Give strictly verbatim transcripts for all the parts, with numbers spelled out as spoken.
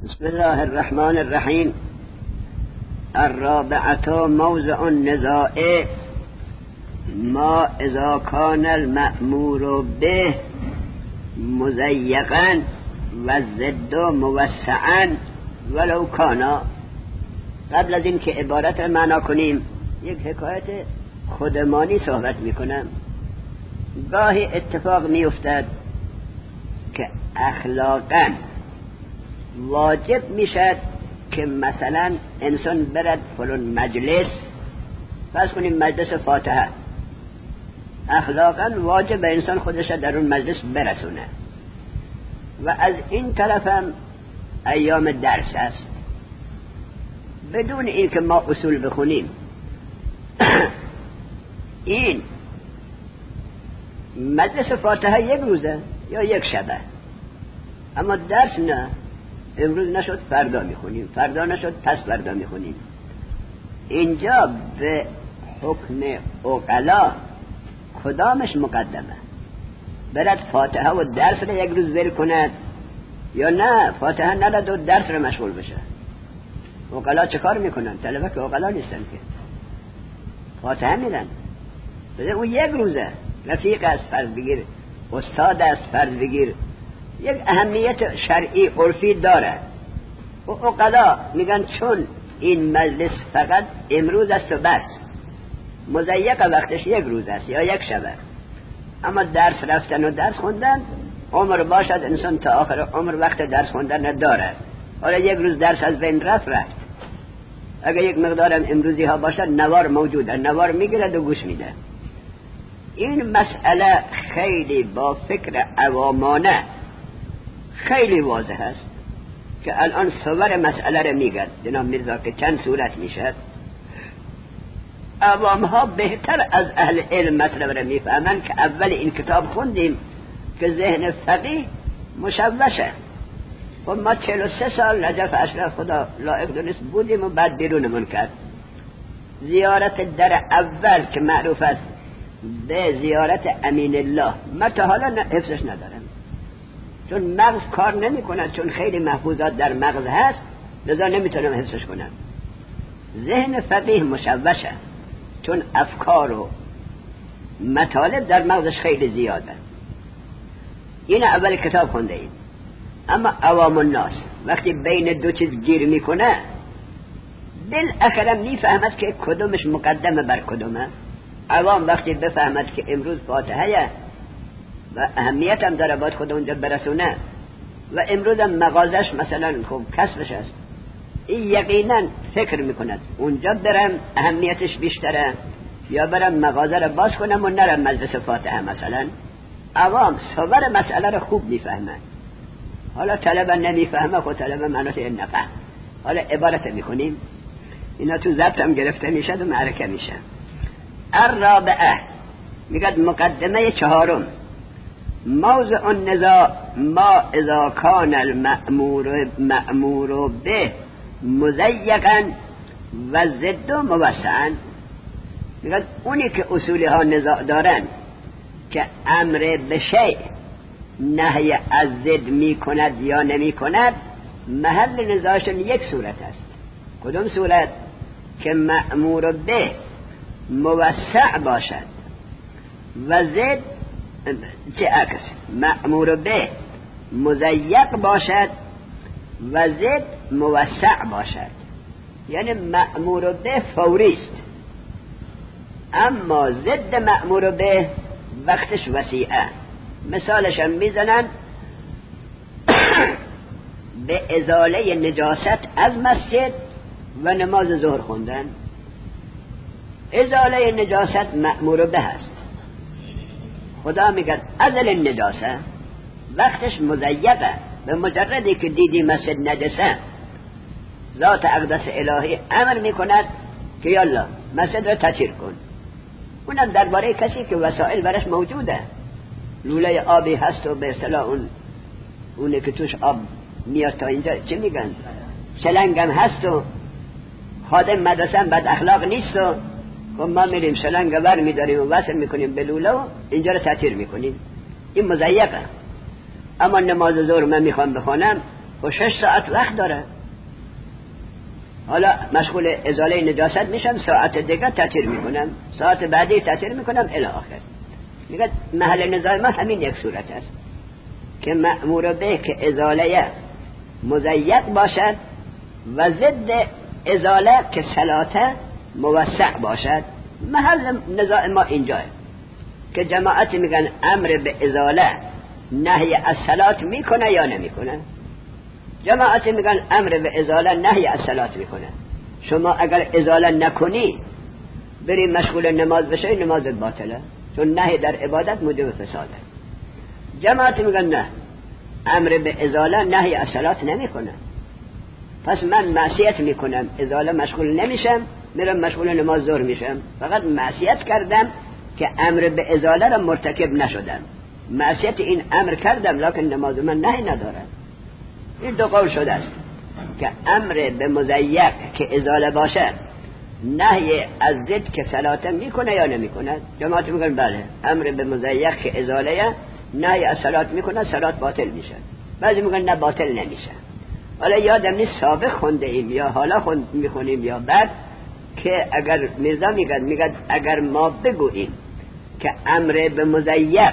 بسم الله الرحمن الرحیم. الرابعة موضع النزاع ما اذا كان المأمور به مضيقا والضد موسعا ولو كان. قبل از این که عبارت را معنا کنیم یک حکایت خودمانی صحبت میکنم. گاهی اتفاق میافتد که اخلاقاً واجب میشد که مثلا انسان برد فلان مجلس، فرض کنیم مجلس فاتحه، اخلاقاً واجب انسان خودش در اون مجلس برسونه و از این طرف هم ایام درس است بدون این که ما اصول بخونیم. این مجلس فاتحه یک روزه یا یک شبه، اما درس نه. امروز نشد فردا میخونیم، فردا نشد پس فردا میخونیم. اینجا به حکم عقلا کدامش مقدمه؟ برد فاتحه و درس را یک روز ول کند یا نه فاتحه نرد و درس را مشغول بشه؟ عقلا چه کار میکنن؟ طلبه که عقلا نیستن که فاتحه میرن. بده اون یک روزه، رفیق است فرض بگیر، استاد است فرض بگیر، یک اهمیت شرعی عرفی داره. و عقلا میگن چون این مجلس فقط امروز است و بس، مضیق وقتش یک روز است یا یک شبه، اما درس رفتن و درس خوندن عمر باشد انسان تا آخر عمر وقت درس خوندن نداره. حالا یک روز درس از بین رفت رفت. اگر یک مقدارم امروزی ها باشد نوار موجوده، نوار میگیرد و گوش میده. این مسئله خیلی با فکر عوامانه خیلی واضح است که الان صور مسئله رو میگد جناب میرزا که چند صورت میشد. عوام ها بهتر از اهل علم مطلب رو میفهمن که اول این کتاب خوندیم که ذهن فقیه مشوشه و ما چهل و سه سال نجف اشرف خدا لایق دونست بودیم و بعد بیرونمون کرد. زیارت در اول که معروف است به زیارت امین الله، من تا حالا حفظش ندارم چون مغز کار نمی کند، چون خیلی محفوظات در مغز هست لذا نمیتونم حفظش کنم. ذهن فقیه مشوشه چون افکار و مطالب در مغزش خیلی زیاده. این اول کتاب خونده ایم. اما عوام الناس وقتی بین دو چیز گیر میکنه بالاخره میفهمد که کدومش مقدمه بر کدومه. عوام وقتی بفهمد که امروز فاتحه و اهمیت هم داره باید خود اونجا برسونه و امروز هم مغازش مثلا خوب کسبش است، این یقینا فکر میکند اونجا برم اهمیتش بیشتره یا برم مغازه رو باز کنم و نرم مجلس فاتحه مثلا. عوام صور مسئله رو خوب میفهمن. حالا طلبه نمیفهمه، خود طلبه مناطق نفهم. حالا عبارت میکنیم اینا تو ضبط هم گرفته میشد و معرکه میشه. الرابعه میگد مقدمه چهارم موضع النزاع ما اذا كان المأمور مأمور به مضيقا و ضد موسعا. میگن اونی که اصولی ها نزاع دارن که امر به شیء نهی از ضد می کند یا نمی کند، محل نزاعشون یک صورت است. کدوم صورت؟ که مأمور به موسع باشد و ضد چه عکس مأمور به مضیق باشد و ضد موسع باشد. یعنی مأمور به فوری است اما ضد مأمور به وقتش وسیعه. مثالش هم میزنن به ازاله نجاست از مسجد و نماز ظهر خوندن. ازاله نجاست مأمور به است. خدا میگه ازل النجاسه، وقتش مضیقه. به مجردی که دیدی مسجد نجسه ذات اقدس الهی امر میکند که یالا مسجد را تطهیر کن. اونم درباره کسی که وسائل برش موجوده، لوله آبی هست و به اصطلاح اون اونه که توش آب میاد تا اینجا چه میگن شلنگم هست و خادم مدرسه هم بد اخلاق نیست و خب ما میریم شلنگ ور میداریم و وصل میکنیم به لوله و اینجا رو تطهیر میکنیم. این مضیقه. اما نماز ظهر من میخوام بخونم، و شش ساعت وقت داره. حالا مشغول ازاله نجاست میشم، ساعت دیگه تطهیر میکنم، ساعت بعدی تطهیر میکنم الی آخر. میگه محل نزاع ما همین یک صورت است که مأمور به که ازاله مضیق باشد و ضد ازاله که صلاته موسع باشد. محل نزاع ما اینجاه که جماعت میگن امر به ازاله نهی از صلات میکنه یا نمیکنه. جماعت میگن امر به ازاله نهی از صلات میکنه. شما اگر ازاله نکنی بری مشغول نماز بشی، نمازت باطله، چون نهی در عبادت موجب فساده. جماعت میگن نه، امر به ازاله نهی از صلات نمیکنه، پس من معصیت میکنم، ازاله مشغول نمیشم، میرم مشغول نماز ظهر میشم، فقط معصیت کردم که امر به ازاله را مرتکب نشدم. معصیت این امر کردم لکن نماز من نهی نداره. این دو قول شده است که امر به مضیق که ازاله باشد نهی از ضد که صلاته میکنه یا نمیکنه. جماعت میگن بله، امر به مضیق که ازاله نهی از صلات میکنه، صلات باطل میشه. بعضی میگن نه، باطل نمیشه. حالا یادم نیست سابق خونده ایم یا حالا خوند میخونیم یا بعد که اگر میرزا میگن میگن اگر ما بگوییم که امر به مضیق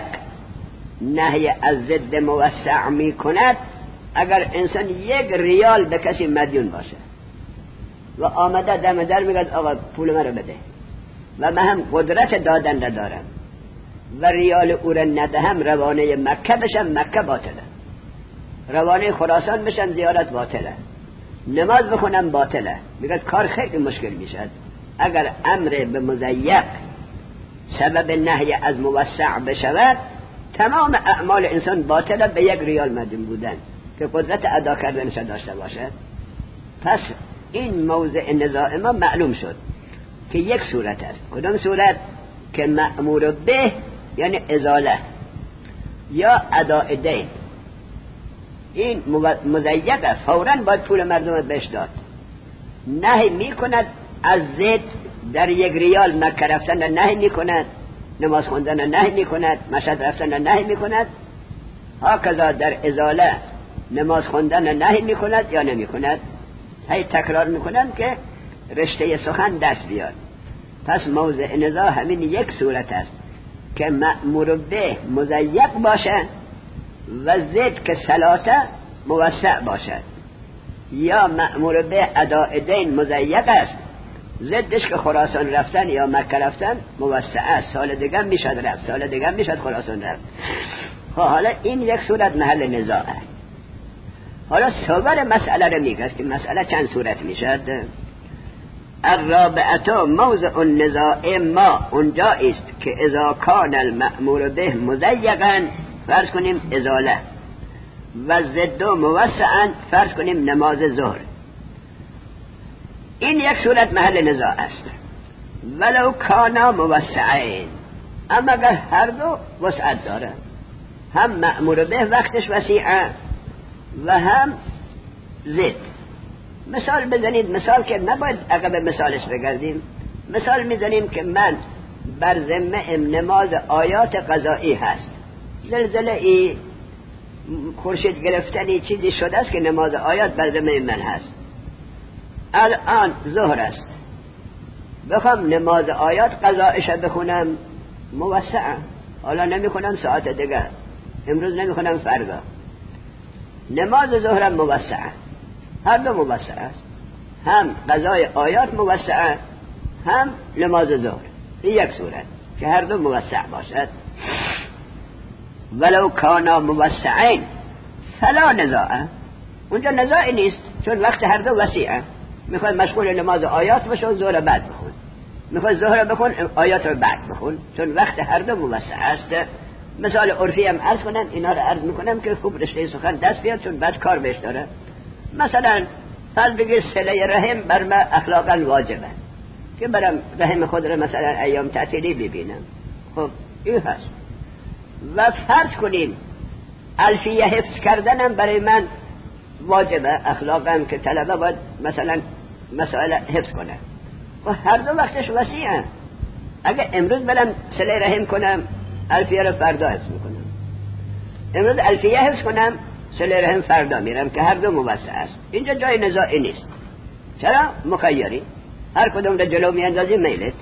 نهی از ضد موسع میکند، اگر انسان یک ریال به کسی مدیون باشه و آمده دم در میگه آقا پول من رو بده و من هم قدرت دادن ندارم و ریال او را ندهم، روانه مکه بشم، مکه باطله، روانه خراسان بشم، زیارت باطله، نماز بخونم باطله. میگه کار خیلی مشکل میشد. اگر امر به مضیق سبب نهی از موسع بشود، تمام اعمال انسان باطله به یک ریال مدیون بودن که قدرت ادا کردنش داشته باشد. پس این موضع نزاع ما معلوم شد که یک صورت است. کدام صورت؟ که مأمور به یعنی ازاله یا اداء دین، این مضیقه، فوراً باید پول مردم بهش داد. نهی میکند از ضد، در یک ریال مکه رفتن نهی میکند، نماز خوندن نهی میکند، مشهد رفتن نهی میکند. هاکذا در ازاله نماز خوندن نهی میکند یا نمیکند. هی تکرار میکنم که رشته سخن دست بیاد. پس موضع نزاع همین یک صورت است که مأمور به مضیق باشد و ضد که صلاته موسع باشد، یا مأمور به اداء دین مضیق است، ضدش که خراسان رفتن یا مکه رفتن موسع است، سال دیگه میشد رفت، سال دیگه میشد خراسان رفت. حالا این یک صورت محل نزاعه. حالا صور مسئله رو میگه که مسئله چند صورت میشد. الرابعه موضع النزاع ما اونجا است که اذا کان المأمور به مضیقا، فرض کنیم ازاله، و ضد موسعا، فرض کنیم نماز ظهر. این یک صورت محل نزاع است. ولو کانا موسعین، اما اگر هر دو وسعت داره، هم مأمور به وقتش وسیعه و هم ضد. مثال بزنید، مثال که نباید عقب مثالش بگردیم. مثال میزنیم که من بر ذمه نماز آیات قضایی هست، زلزله ای، خورشید گرفتنی، چیزی شده است که نماز آیات بر ذمه من هست. الان ظهر است، بخوام نماز آیات قضایش بخونم موسعه، حالا نمیخونم ساعت دیگه، امروز نمیخونم فردا. نماز ظهرم موسعه، هر دو موسع است، هم قضای آیات موسعه هم نماز ظهر. این یک صورت که هر دو موسع باشد. ولو کانا موسعین فلا نزاعه، اونجا نزاعی نیست، چون وقت هر دو وسیعه. میخوای مشغول نماز آیات بشون، ظهر بعد بخون، میخوای ظهر بخون، آیات رو بعد بخون، چون وقت هر دو موسع است. مثال عرفی هم عرض کنم، اینا رو عرض میکنم که خوب رشته سخن دست بیاد، چون بعد کار بهش داره. مثلا فرض بگیر صله رحم بر من اخلاقا واجبه، که برم رحم خود رو مثلا ایام تعطیلی ببینم، خب این هست. و فرض کنیم الفیه حفظ کردنم برای من واجبه اخلاقا، که طلبه باید مثلا مسائل حفظ کنه، و هر دو وقتش وسیعه. اگه امروز برم صله رحم کنم، الفیه رو فردا حفظ میکنم. امروز الفیه حفظ کنم، صله رحم فردا میرم که هر دو موسع است. اینجا جای نزاعی نیست. چرا؟ مخیری، هر کدوم رو جلو میاندازی میلت.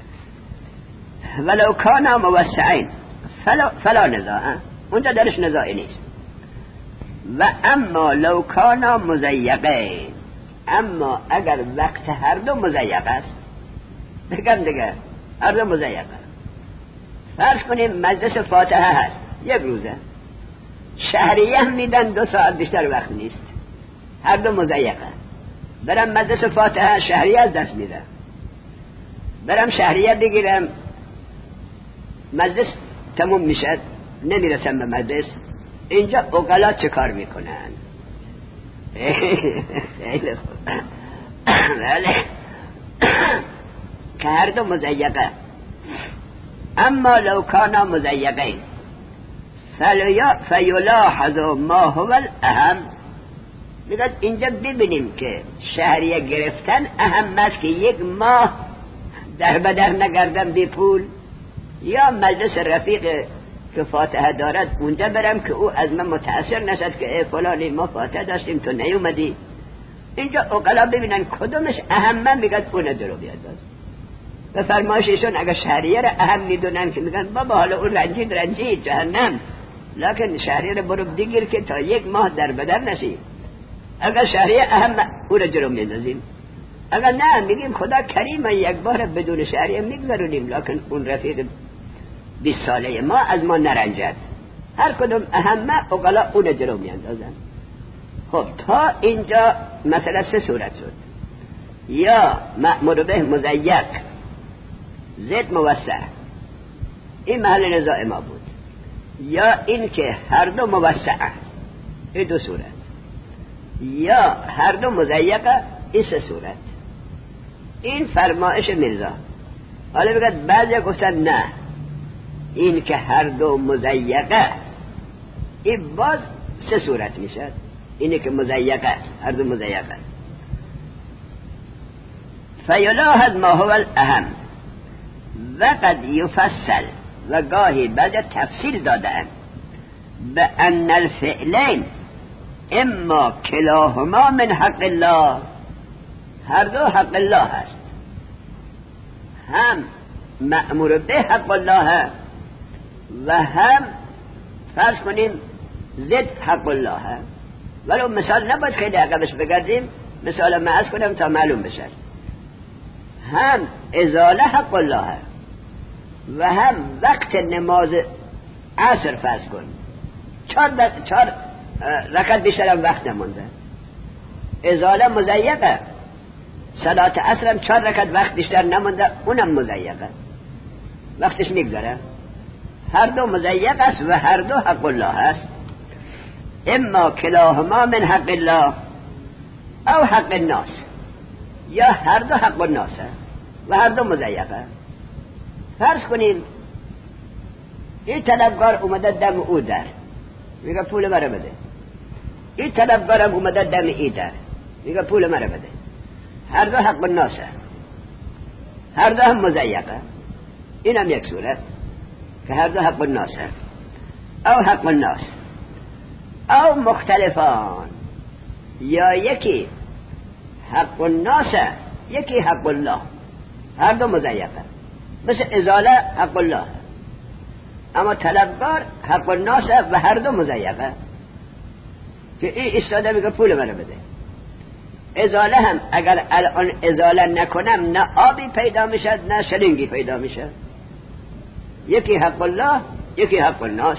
ولو کانا موسعین فلا, فلا نزاع، اونجا درش نزاعی نیست. و اما لو کانا مضیقین، اما اگر وقت هر دو مضیق است، بگم دیگه هر دو مضیقه، فرض کنیم مجلس فاتحه هست یک روزه، شهریه میدن دو ساعت بیشتر وقت نیست، هر دو مضیقه، برم مجلس فاتحه شهریه از دست میدم، برم شهریه بگیرم مجلس تموم میشد نمیرسم به مجلس، اینجا عقلا چه کار میکنن؟ خیلی خوب، بله که هر دو مضیقه. اما لو کانا مضیقین فیلاحظ ما هو الاهم، میگه اینجا ببینیم که شهریه گرفتن اهم است که یک ماه در بدر نگردم بی پول، یا مجلس رفیق که فاتحه دارد اونجا برم که او از من متأثر نشد که ای فلانی ما فاتحه داشتیم تو نیومدی. اینجا عقلا ببینن کدومش اهم، میگن اون درو بیاد. به فرمایششون اگر شهریه را اهم میدونن که میگن بابا حالا اون رنجید رنجید جهنم، لکن شهریه را برو بگیر که تا یک ماه در بدر نشی. اگر شهریه اهم او را جلو میندازیم، اگر نه میگیم خدا کریمه یک بار بدون شهریه میگذرونیم، لکن اون رفیق بیست ساله ما از ما نرنجد. هر کدوم اهمه اقلا اون جلو میاندازن. خب تا اینجا مثلا سه صورت شد، یا مأمور به مضیق زد موسع، این محل نزاع ما بود، یا این که هر دو موسعه، این دو صورت، یا هر دو مضیقه، این سه صورت. این فرمایش میرزا. حالا بگید بعضی گفتن نه، این که هر دو مضیقه، این باز سه صورت میشه. اینی که مضیقه، هر دو مضیقه. فیلاحظ ما هو الاهم و قد یفصل، و گاهی بعد تفصیل دادن به ان الفعلین اما کلاهما من حق الله، هر دو حق الله هست، هم مأمور به حق الله و هم فرض کنیم ضد حق الله. ولو مثال نباید خیلی عقبش بگردیم، مثال معاذ کنم تا معلوم بشه. هم ازاله حق الله و هم وقت نماز عصر فرض کن چهار, چهار رکعت بیشتر هم وقت نمونده، ازاله مضیقه، صلات عصر هم چهار رکعت وقت بیشتر نمونده، اونم مضیقه، وقتش میگذره. هر دو مضیق است و هر دو حق الله است. اما کلاهما من حق الله او حق الناس، یا هر دو حق الناس و هر دو مضیقه. فرض کنیم این طلبگار اومده دم او در، میگه پول مرا بده. این طلبگارم اومده دم ای در، میگه پول مرا بده. هر دو حق الناس، هر دو هم مضیقه. این هم یک صورت که هر دو حق الناس او حق الناس او مختلفان، یا یکی حق الناس یکی حق الله، هر دو مضیقه. مثل ازاله حق الله، اما طلبگار حق الناس و هر دو مضیقه، که این استاده میگه پول منو بده. ازاله هم اگر الان ازاله نکنم نه آبی پیدا میشد نه شلنگی پیدا میشد. یکی حق الله یکی حق الناس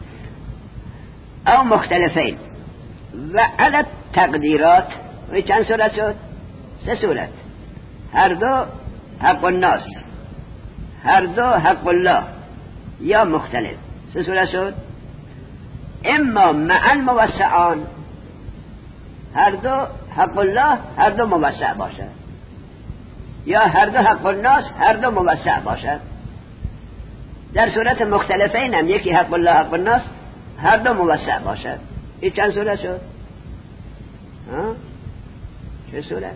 او مختلفین. و علی تقدیرات و چند صورت شد؟ سه صورت. هر دو حق الناس، هر دو حق الله یا مختلف. سه صورت شد. اما مع الموسعان، هر دو حق الله هر دو موسع باشد، یا هر دو حق الناس هر دو موسع باشد. در صورت مختلفین هم یکی حق الله حق الناس هر دو موسع باشد. این چند صورت شد؟ ها؟ چه صورت؟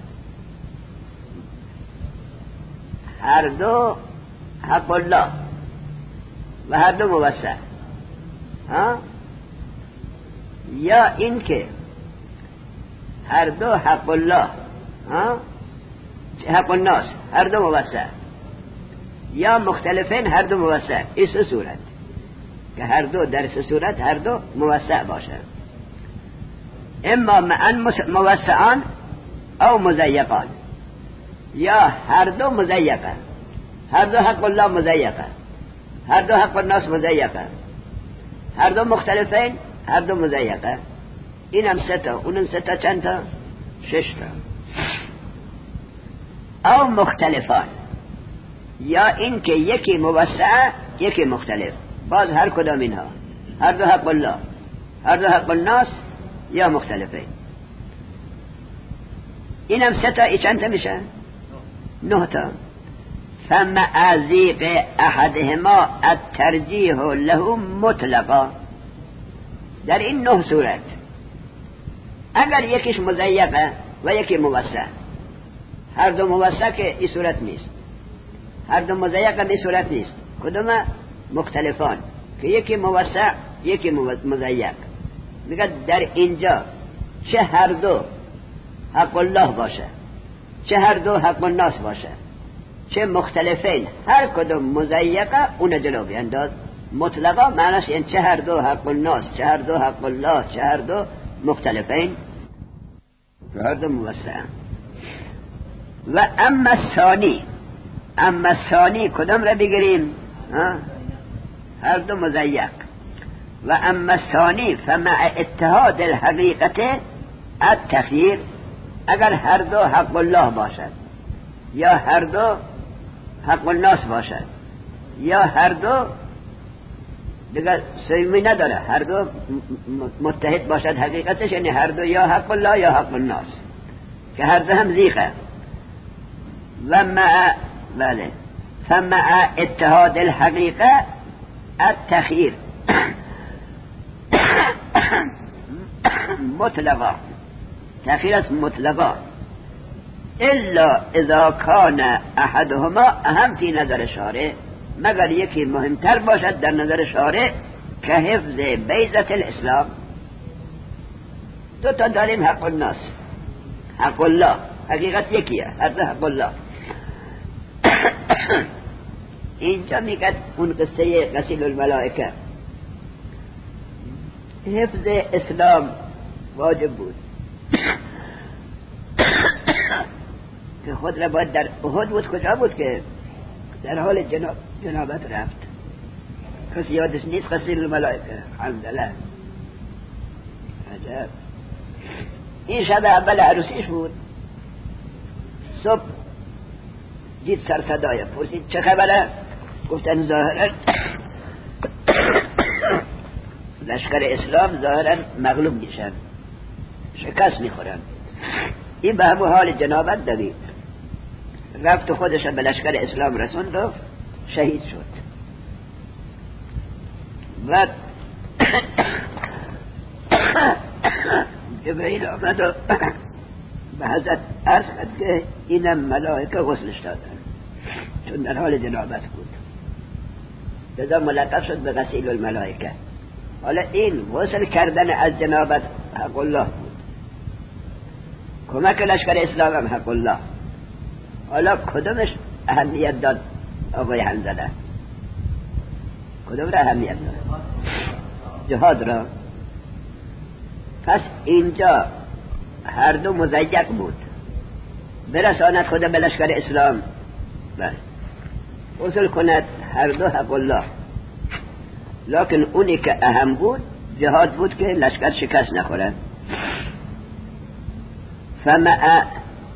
هر دو حق الله و هر دو موسع. ها؟ یا این که هر دو حق الله حق الناس هر دو موسع، یا مختلفین هر دو موسع. این سه صورت که هر دو در سه صورت هر دو موسع باشن، اما معن موسعان او مضیقان، یا هر دو مضیقه، هر دو حق الله مضیقه، هر دو حق الناس مضیقه، هر دو مختلفین هر دو مضیقه. اینم سه تا، اونم سه تا، چند تا؟ شش تا. او مختلفان، یا این که یکی موسع یکی مختلف. باز هر کدام اینها هر دو حق الله، هر دو حق الناس، یا مختلفین. اینم سه تا، ای چند تا میشن؟ نه تا. فمع ضیق احدهما الترجیح له مطلقا. در این نه صورت اگر یکیش مضیقه و یکی موسع، هر دو موسع که این صورت نیست، هر دو مضیقه این صورت نیست، کدوم؟ مختلفان که یکی موسع یکی مضیق. میگه در اینجا چه هر دو حق الله باشه، چه هر دو حق الناس باشه، چه مختلفین هر کدوم مضیقه اون جلو بینداز. مطلقا معنیش این چه هر دو حق الناس، چه هر دو حق الله، چه هر دو مختلفین، چه هر دو موسع. و اما الثانی، اما الثانی کدام را بگیریم؟ هر دو مضیق. و اما الثانی فمع اتحاد الحقیقت التخییر، اگر هر دو حق الله باشد، یا هر دو حق الناس باشد، یا هر دو دیگر سیمی نداره، هر دو متحد باشد حقیقتش، یعنی هر دو یا حق الله یا حق الناس، که هر دو هم زیقه. و مع بله فمع اتحاد الحقیقه التخییر مطلقا، تخییر است مطلقا، الا اذا کان احدهما اهم فی نظر شارع، مگر یکی مهمتر باشد در نظر شارع، که حفظ بیضة الاسلام. دو تا داریم، حق الناس، حق الله، حقیقت یکیه، هر دو حق الله. اینجا میگه اون قصه غسیل الملائکه، حفظ اسلام واجب بود که خود را باید در احد بود. کجا بود که در حال جناب جنابت رفت؟ کسی یادش نیست؟ غسیل الملائکه، حمدالله. عجب. این شب اول عروسیش بود. صبح دید سر صدای، پرسید چه خبره؟ گفتن ظاهرا لشکر اسلام ظاهرا مغلوب میشن، شکست میخورن. این به همون حال جنابت دوید، رفت خودش به لشکر اسلام رسوند و شهید شد. و جبرئیل آمد و به حضرت عرض کرد که اینم ملائکه غسلش دادن، چون در حال جنابت بود، لذا ملقب شد به غسیل الملائکه. حالا این غسل کردن از جنابت حق الله بود، کمک لشکر اسلام هم حق الله. حالا کدومش اهمیت داد آقای حنظله؟ کدوم را اهمیت داد؟ جهاد را. پس اینجا هر دو مضیق بود، برساند خدا به لشکر اسلام، بله غسل کند، هر دو حق الله. لکن اونی که اهم بود جهاد بود که لشکر شکست نخورد. فمع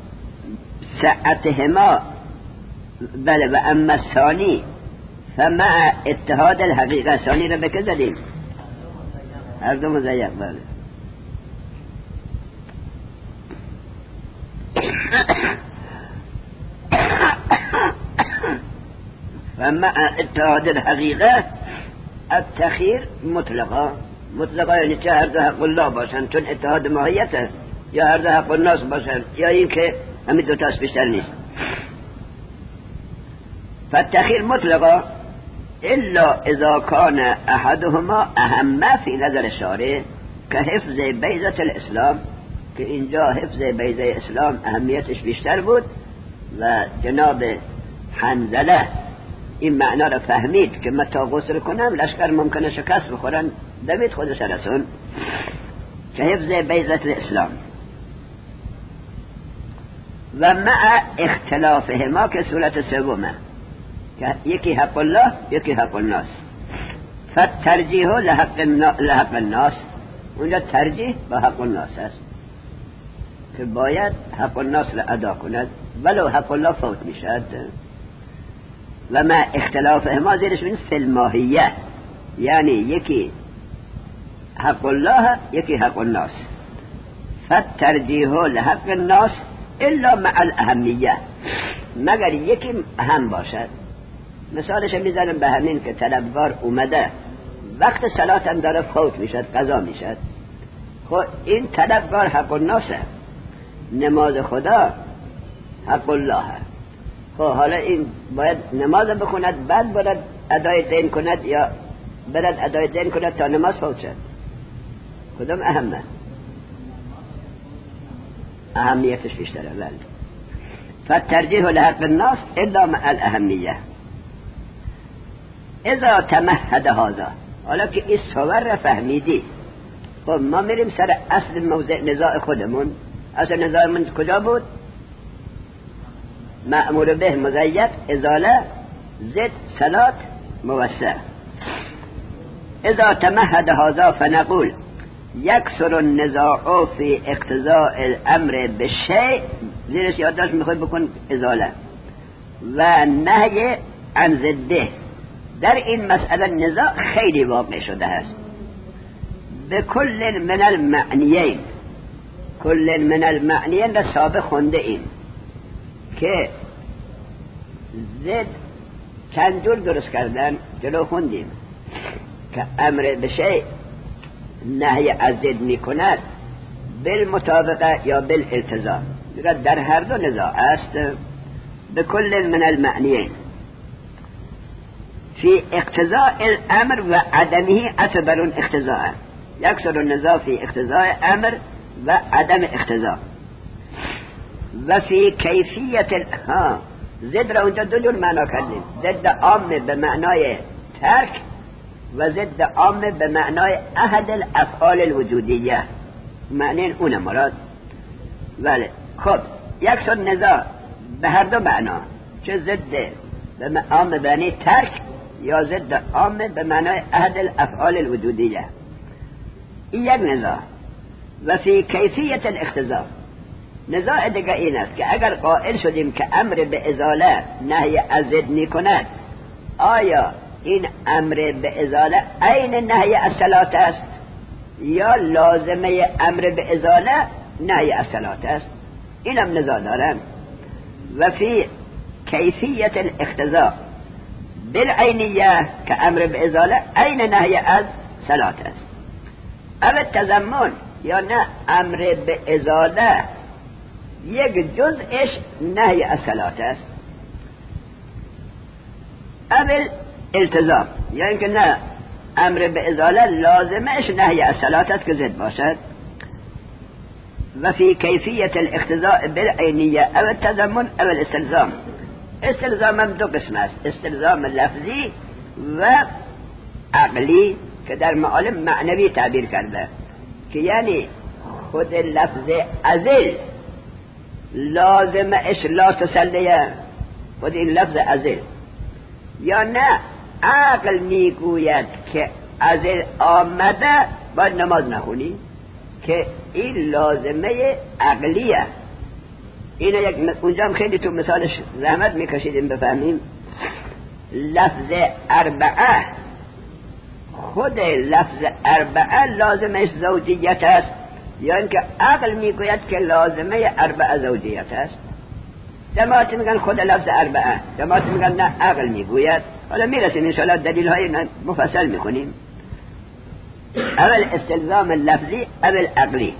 سعتهما بله. و اما الثانی فمع اتحاد الحقیقه، ثانی را بکه زدیم، هر دو مضیق، بله. فمع اتحاد الحقیقه التخییر مطلقا، مطلقا یعنی چه هر دو حق الله باشن، چون اتحاد ماهیته، یا هر دو حق الناس باشن، یا این که همین دو تاست بیشتر نیست. فالتخییر مطلقا الا اذا کان احدهما اهم فی نظر شارع، که حفظ بیضة الاسلام، که اینجا حفظ بیضه اسلام اهمیتش بیشتر بود و جناب حنظله این معنا را فهمید که متا غسل کنم لشکر ممکنه شکست بخورن، دوید خودش رسون که حفظ بیضة الاسلام و مع اختلافهما که صورت سومه که یکی حق الله یکی حق الناس. فترجیح لحق, لحق الناس، اونجا ترجیح با حق الناس است که باید حق الناس را ادا کند ولو حق الله فوت میشد. و ما اختلافهما زیرش بینید فی الماهیه، یعنی یکی حق الله یکی حق الناس. فترجیح لحق الناس الا مع الاهمیه، مگر یکی اهم باشد. مثالش میزنم به همین که طلبگار اومده وقت صلات هم داره فوت میشد، قضا میشد، خب این طلبگار حق الناسه، نماز خدا حق الله. خب حالا این باید نماز بخوند بعد برد ادای دین کند یا برد ادای دین کند تا نماز فوت شد؟ کدام اهمه؟ اهمیتش بیشتره. بله. فترجیح لحق الناس الا مع الاهمیه. اذا تمهد هذا، حالا که این صور را فهمیدی، خب ما میریم سر اصل موضع نزاع خودمون. اصل نزاع من کجا بود؟ مأمور به مزید ازاله زد صلات موسع. اذا تمهد هذا فنقول یکسر النزاع فی اقتضاء الامر بالشیء، زیرش یادداشت میخوای بکن ازاله و نهی عن ضده. در این مسئله نزاع خیلی واقع شده است. به کل من المعنیین، کل من المعنیین را سابق خونده ایم که زد چند جور درست کردن، جلو خوندیم که امر بشه نهی از زد می کند بالمطابقه یا بالالتزام. در هر دو نزاع است. به کل من المعنیین في اقتضاء الامر و عدمه اعتبر اقتضاء. یکسر النزاع في اقتضاء امر و عدم اقتضاء. و فی کیفیت ال... ها ضد را اونجا دو جور معنا کردیم، ضد عام به معنای ترک و ضد عام به معنای احد الافعال الوجودیه. معنی اون مراد. ولی خب یکسر نزاع به هر دو معنا، چه ضد به عام به معنی ترک یا ضد عام به معنای احد الافعال الوجودیه. این یک نزاع. و فی کیفیت الاقتضاء، نزاع دیگه این است که اگر قائل شدیم که امر به ازاله نهی از ضد می کند، آیا این امر به ازاله عین نهی از صلات است یا لازمه امر به ازاله نهی از صلات است؟ این هم نزاع دارن. و فی کیفیت الاقتضاء بالعینیه که امر به ازاله عین نهی از صلات است. اما تضمن یا نه امر به ازاله یک جزءش نهی از صلات است. اول التزام یا اینکه نه امر به ازاله لازمش نهی از صلات است که ضد باشد. و فی کیفیت الاقتضاء بالعینیه او التضمن او الاستلزام. استلزام هم دو قسم است، استلزام لفظی و عقلی که در معالم معنوی تعبیر کرده، که یعنی خود لفظ ازل لازمش لا تسلیه، خود این لفظ ازل، یا نه عقل میگوید که ازل آمده باید نماز نخونی، که این لازمه عقلیه. این یک اونجا هم خیلی تو مثالش زحمت میکشیدیم بفهمیم. لفظ اربعه، خود لفظ اربعه لازمش زوجیت است، یا اینکه عقل میگوید که لازمه اربعه زوجیت است. جماعت میگن خود لفظ اربعه، جماعت میگن نه عقل میگوید. حالا میرسیم انشاءالله دلیل های مفصل میکنیم. اول استلزام لفظی اول عقلی.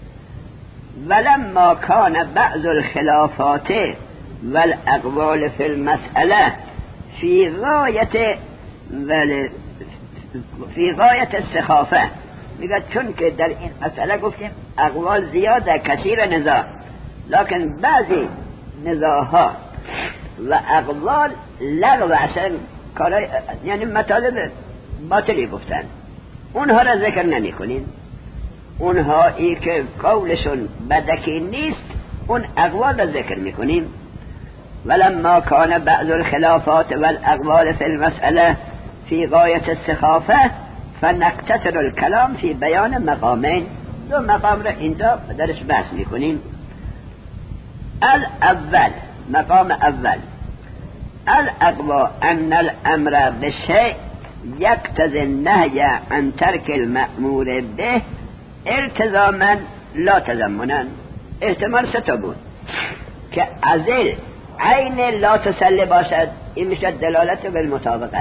ولما كان بعض الخلافات والاقوال في المسألة في غاية في غاية السخافة میگه چون که در این مسئله گفتیم اقوال زیاده کثیر نزاع، لکن بعضی نزاعها و اقوال لغو اصلا کارای یعنی مطالب باطلی گفتن، اونها را ذکر نمی کنیم. اونها ای که قولشون بدکی نیست اون اقوال را ذکر می کنیم. ولما كان بعض الخلافات والاقوال في المسألة في غاية السخافة فنقتصر الكلام في بيان مقامين. دو مقام را اینجا درش بحث می کنیم. الاول، مقام اول، الاقوى ان الامر بالشيء يقتضي النهي عن ترك المأمور به التزاما لا تضمنا. احتمال ستا بود که ازل عین لا تسلی باشد، این میشه دلالت بالمطابقه.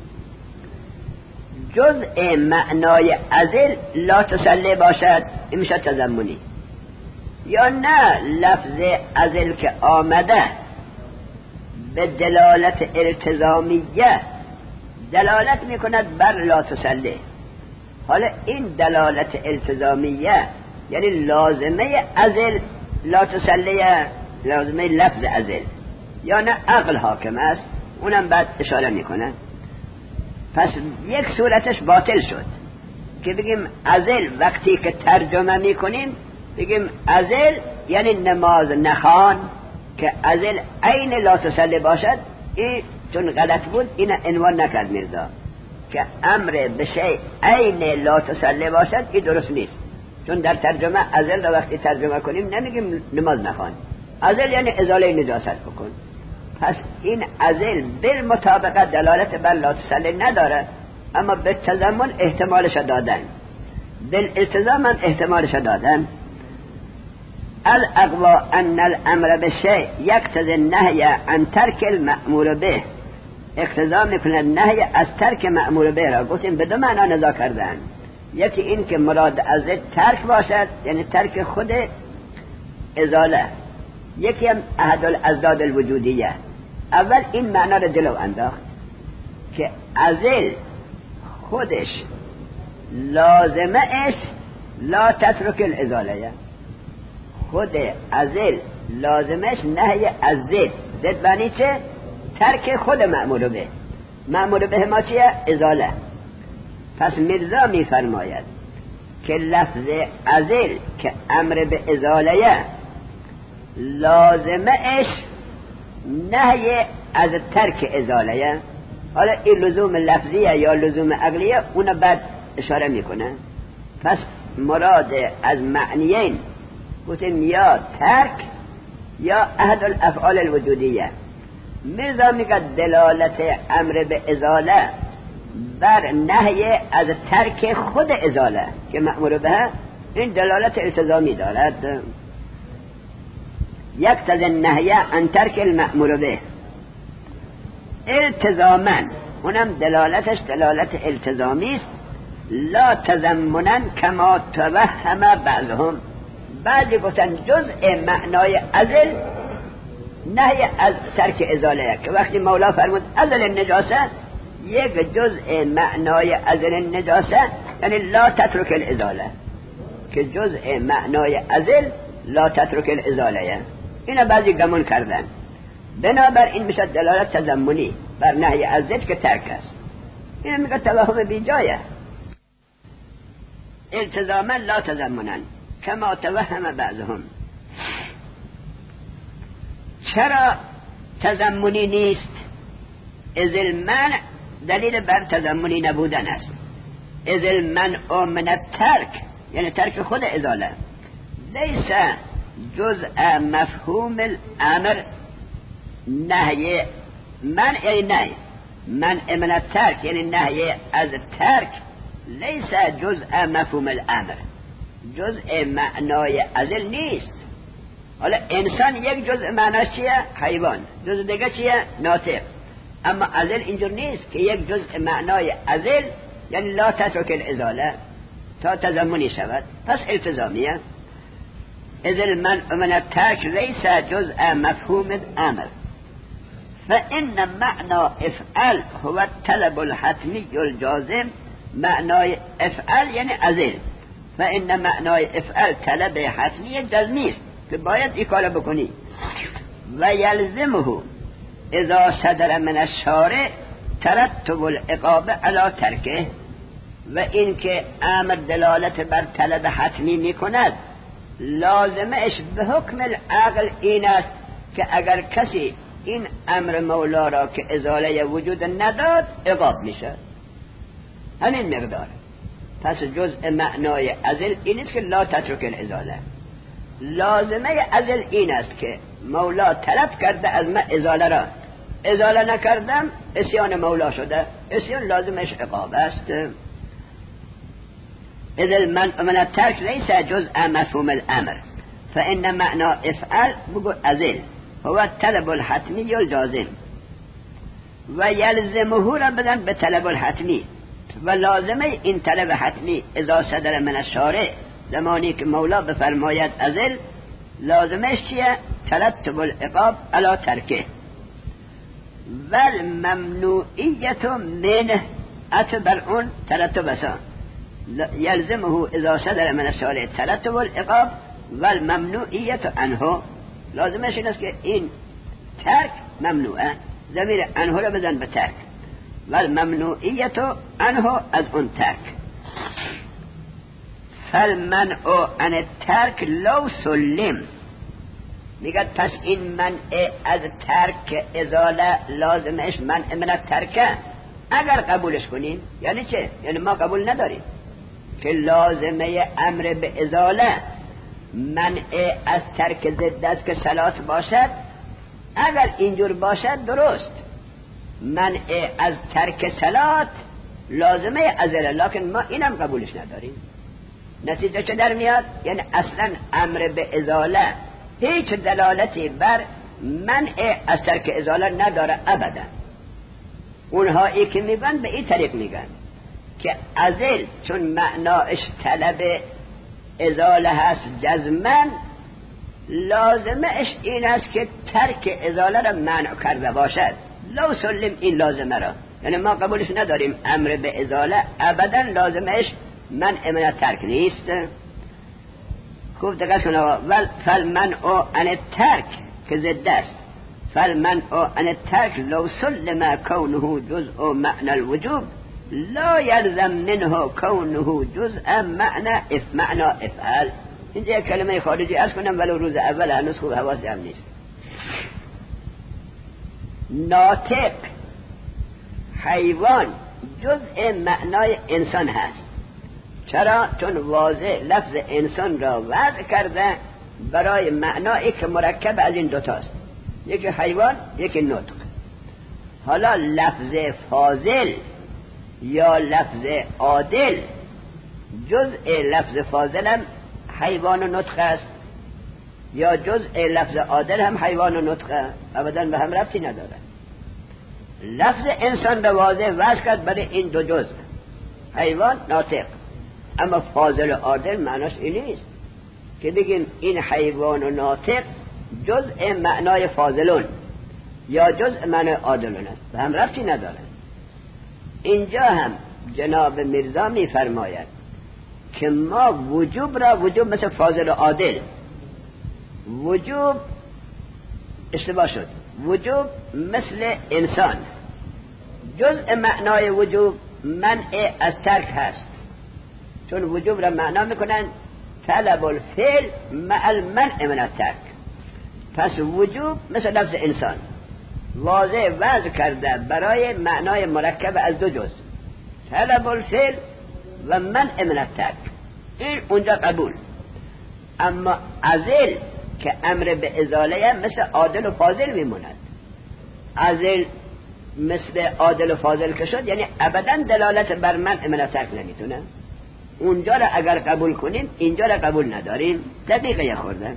جزء معنای ازل لا تسلی باشد، این میشه تضمنی. یا نه لفظ ازل که آمده به دلالت التزامیه دلالت میکند بر لا تسلی. حالا این دلالت التزامیه یعنی لازمه ازل لا تسلیه، لازمه لفظ ازل، یا نه عقل حاکم است، اونم بعد اشاره میکنه. پس یک صورتش باطل شد که بگیم ازل وقتی که ترجمه میکنیم بگیم ازل یعنی نماز نخوان، که ازل عین لا تسلی باشد. این چون غلط بود این عنوان نکرد میرزا که امر به شیء عین لا تسلی باشد، این درست نیست. چون در ترجمه ازل را وقتی ترجمه کنیم نمیگیم نماز نخوان، ازل یعنی ازاله نجاست بکن. پس این ازل بالمطابقت دلالت بر لا تسلی نداره، اما به تضمن احتمالش دادن، بالالتزام هم احتمالش دادن. الاقوى ان الامر بالشيء يقتضي النهي عن ترك المأمور به، اقتضا میکنه نهی از ترک مأمور به را. گفتیم به دو معنا نزاع کردن، یکی این که مراد از ترک باشد یعنی ترک خود ازاله، یکی هم احد الازداد الوجودیه. اول این معنا را جلو انداخت که ازل خودش لازمه اش لا تترک الازاله، خود ازل لازمش نهی از زد. زد معنی چه؟ ترک خود مأمور به. مأمور به ما چیه؟ ازاله. پس مرزا می فرماید که لفظ ازل که امر به ازاله لازمش نهی از ترک ازاله. حالا این لزوم لفظیه یا لزوم عقلیه اونو بعد اشاره میکنه. پس مراد از معنیین گفتیم یا ترک یا احد الافعال الوجودیه. مرزا میگه دلالت امر به ازاله بر نهی از ترک خود ازاله که مأمور به، این دلالت التزامی دارد. یقتضی النهی عن ترک المأمور به التزاما، اونم دلالتش دلالت التزامی است. لا تضمنا کما توهم بعضهم، بعضی گفتن جزء معنای ازل نهی از ترک ازاله، که وقتی مولا فرمود ازل النجاسه یک جزء معنای ازل النجاسه یعنی لا تترک الازاله، که جزء معنای ازل لا تترک الازاله. اینا بعضی گمون کردن، بنابر این میشه دلالت تضمنی بر نهی از ذکر که ترک است. این میگه توهم بی جایه. التزاما لا تضمنا کما توهم بعضهم. چرا تضمنی نیست؟ از المنع دلیل بر تضمنی نبودن است. از المنع من الترک یعنی ترک خود ازاله لیس جزء مفهوم الامر. نهی من یعنی نهی منع من الترک یعنی نهی از ترک لیس جزء مفهوم الامر، جزء معنای ازل نیست. حالا انسان یک جزء معناش چیه؟ حیوان. جزء دیگه چیه؟ ناطق. اما ازل اینجور نیست که یک جزء معنای ازل یعنی لا تترک الازاله تا تضمنی شود، پس التزامیه. ازل من من الترک لیس جزء مفهوم الامر فإن معنى افعل هو الطلب الحتمی الجازم معنای افعل یعنی ازل، فإن معنای افعل طلب حتمی جزمی است که باید این کار بکنی. و یلزمه اذا صدر من الشارع ترتب العقاب علی ترکه، و این که امر دلالت بر طلب حتمی میکند لازمش به حکم العقل این است که اگر کسی این امر مولا را که ازاله وجود نداد عقاب میشه، همین مقدار. پس جزء معنای ازل این است که لا تترک الازاله. لازمه ازل این است که مولا طلب کرده از من ازاله را، ازاله نکردم عصیان مولا شده، عصیان لازمش عقاب است. اذا من من الترک لیس جزء مفهوم الامر، فان معنى افعل بگو ازل هو طلب الحتمی الجازم، و یلزمه را بدن به طلب الحتمی، و لازمه این طلب حتمی اذا صدر من الشارع، زمانی که مولا بفرماید ازل، لازمش چیه؟ ترتب العقاب علی ترکه. والممنوعیت منه اتبر اون ترتب اسان، یلزمه اذا صدر من الشارع ترتب العقاب والممنوعیت عنه. لازمش این است که این ترک ممنوعه، ضمیر عنه را بزن به ترک، والممنوعیت عنه از اون ترک. فالمنع عن الترک لو سلم، میگه پس این منع از ترک ازاله لازمش منع من الترکه، اگر قبولش کنیم. یعنی چه؟ یعنی ما قبول نداریم که لازمه امر به ازاله منع از ترک ضد است که صلات باشد. اگر اینجور باشد درست، منع از ترک صلات لازمه ازاله، لکن ما اینم قبولش نداریم. نتیجه چه در میاد؟ یعنی اصلا امر به ازاله هیچ دلالتی بر منع از ترک ازاله نداره ابدا. اونهایی که میگن به این طریق میگن که ازل چون معناش طلب ازاله هست جزمن، لازمش این است که ترک ازاله را منع کرده باشد. لو سلم این لازمه را، یعنی ما قبولش نداریم امر به ازاله ابدا لازمش منع من ترک نیست. خوب دقت کنه. فالمنع عن الترک که ضد است، فالمنع عن الترک لو سلم كونه جزء معنى الوجوب لا يلزم منه كونه جزء معنى اف معنى افعال. اینجا یک کلمه خارجی از کنم ولو روز اول هنوز خوب حواس جمع نیست. ناطق حیوان جزء معنای انسان هست. چرا؟ چون واضح لفظ انسان را وضع کرده برای معنایی که مرکب از این دوتاست، یکی حیوان یکی نطق. حالا لفظ فاضل یا لفظ عادل، جزء لفظ فاضل هم حیوان و نطق است، یا جزء لفظ عادل هم حیوان و نطق، ابدا به هم ربطی نداره. لفظ انسان را واضح وضع کرد برای این دو جزء، حیوان ناطق. اما فاضل و عادل معناش این نیست که بگیم این حیوان و ناطق جزء معنای فاضلون یا جزء معنای عادلون است، به هم ربطی نداره. اینجا هم جناب میرزا میفرماید که ما وجوب را وجوب مثل فاضل و عادل، وجوب اشتباه شد، وجوب مثل انسان، جزء معنای وجوب منع از ترک هست، چون وجوب را معنا میکنن طلب الفعل مع المنع من الترک. پس وجوب مثل لفظ انسان واضح وضع کرده برای معنای مرکب از دو جزء، طلب الفعل و منع من الترک. این اونجا قبول. اما ازل که امر به ازاله مثل عادل و فاضل میموند. ازل مثل عادل و فاضل که شد یعنی ابدا دلالت بر منع من الترک نمیتونه. اونجا را اگر قبول کنیم اینجا را قبول نداریم. دقیقه یه خورده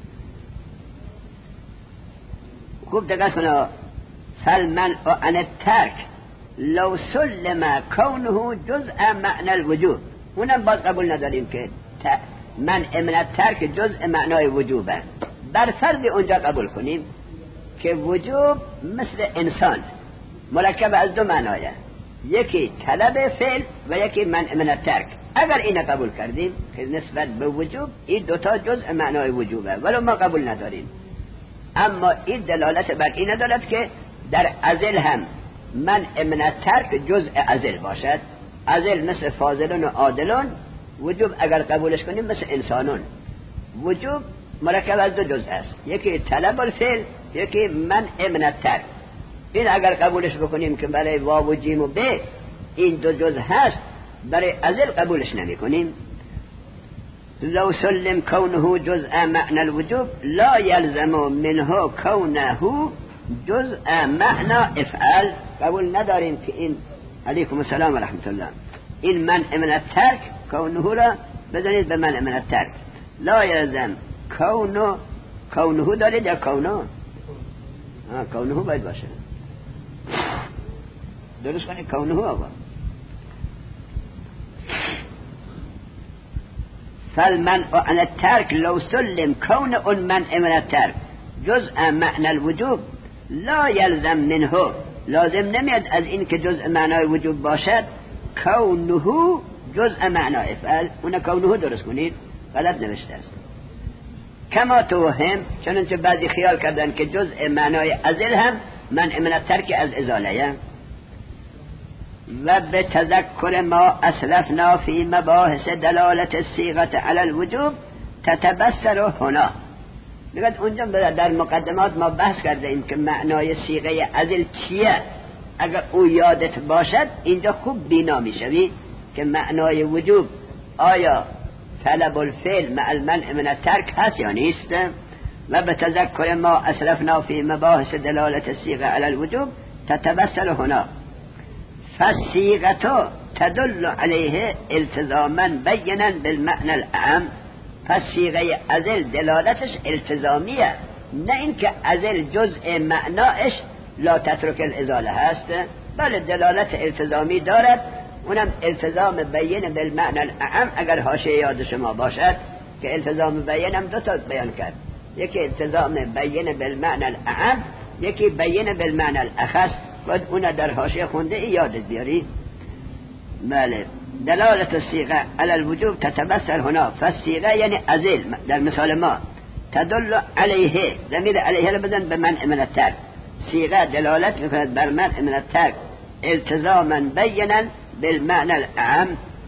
خوب دقت کنه. فالمنع عن الترک لو سلم كونه جزء معنى الوجوب، اونم باز قبول نداریم که منع من الترک جزء معنای وجوبه. بر فرض اونجا قبول کنیم که وجوب مثل انسان مرکب از دو معنایه، یکی طلب فعل و یکی منع من الترک. اگر این قبول کردیم که نسبت به وجوب این دوتا جزء معنای وجوبه ولو ما قبول نداریم، اما این دلالت بر این ندارد که در ازل هم منع من الترک جزء ازل باشد. ازل مثل فاضلون و عادلون، وجوب اگر قبولش کنیم مثل انسانون. وجوب مرکب از دو جزء است، یکی طلب الفعل یکی منع من الترک. این اگر قبولش بکنیم که برای واو و جیم و ب این دو جزء هست، برای ازل قبولش نمی کنیم. لو سلم کونه جزء معنى الوجوب لا يلزم منه کونه جزء معنى افعال. قبول نداریم که این علیکم السلام و رحمت الله این منع من الترک کونه را بزنید به منع من الترک. لا يلزم کونه، کونه دارید یا کونه؟ آه کونه باید باشه، درست کنید کونه آقا. فالمنع عن الترك لو سلم كون المنع من الترك جزء معنى الوجوب لا يلزم منه، لازم نمیاد از این که جزء معنای وجوب باشد کونه جزء معنی افعال. اون کونه درست کنید، غلط نوشته است. کما توهم، چنانچه بعضی خیال کردن که جزء معنای ازل هم منع من الترک از ازاله. و به تذکر ما اسلفنا فی مباحث دلالت الصیغه علی الوجوب تتبصر هنا. میگه اونجا در مقدمات ما بحث کرده ایم که معنای صیغه ازل چیه. اگر او یادت باشد اینجا خوب بینا میشوی که معنای وجوب آیا طلب الفعل مع المنع من الترک هست یا نیست. و به تذکر ما اسلفنا فی مباحث دلالت الصیغه علی الوجوب تتبصر هنا. فالصيغة تدل عليه التزاما بينا بالمعنى العام. فالصيغه ازل دلالتش التزامیه، نه اینکه ازل جزء معناش لا تترك الازاله هست، بل دلالت التزامی دارد، اونم التزام بین بالمعنى العام. اگر حاشیه یاد شما باشد که التزام بین هم دو تا بیان کرد، یکی التزام بین بالمعنى العام یکی بین بالمعنى الاخص. باید اون در حاشیه خونده ای یادت بیاری. بله. دلالت الصیغه علی الوجوب تتبصر هنا. فالصیغه یعنی ازل در مثال ما تدل علیه، ضمیر علیه رو بزن به منع من الترک. صیغه دلالت میکند بر منع من الترک التزاما بینا بالمعنى العام.